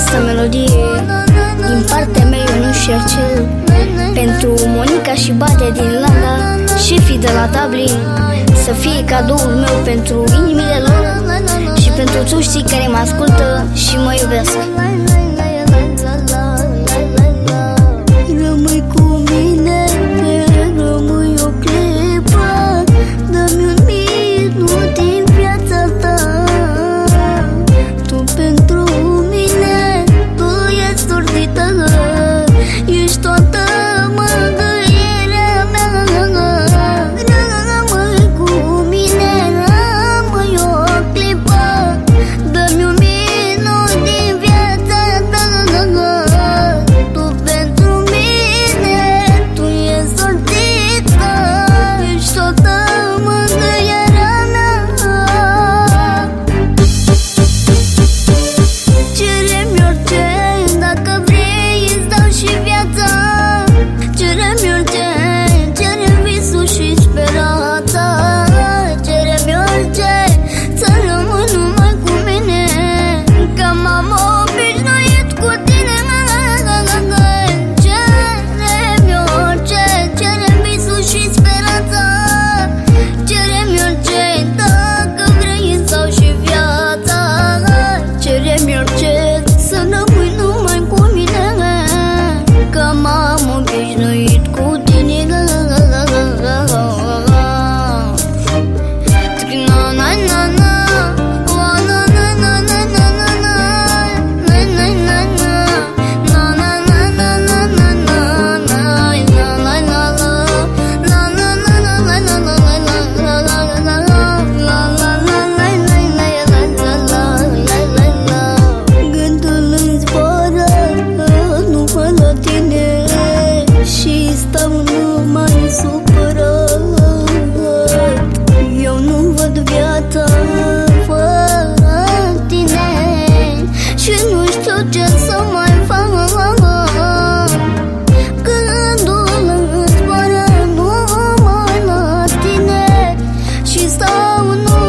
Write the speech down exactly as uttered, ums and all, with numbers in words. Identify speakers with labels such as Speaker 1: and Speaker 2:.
Speaker 1: această melodie din partea mea, eu nu Șercel, pentru Monica și Bate din Irlanda, șefii de la Dublin, să fie cadoul meu pentru inimile lor și pentru toți cei care mă ascultă și mă iubesc.
Speaker 2: Rămâi cu mine, rămâi o clipă, dă-mi un minut din viața ta. Tu pentru mine, tu ești sortită, ești toată mângâierea mea. Rămâi cu mine, rămâi o clipă, dă-mi un minut din viața ta. Tu pentru mine, tu ești sortită, ești toată mângâierea mea. Cere-mi orice, dacă vrei îți dau și viața. Cere-mi orice, cere-mi visul și speranța. Cere-mi orice, să rămâi numai cu mine, că m-am obișnuit cu tine. Cere-mi orice, cere-mi visul și speranța. Cere-mi orice, dacă vrei îți dau și viața. Cere-mi orice, să rămâi numai cu mine, că m-am obișnuit cu tine. Gândul îmi zboară numai la tine și stau numai supărat. Eu nu văd viața fără tine și nu știu ce să mai fac. Gândul îmi zboară numai la tine și stau numai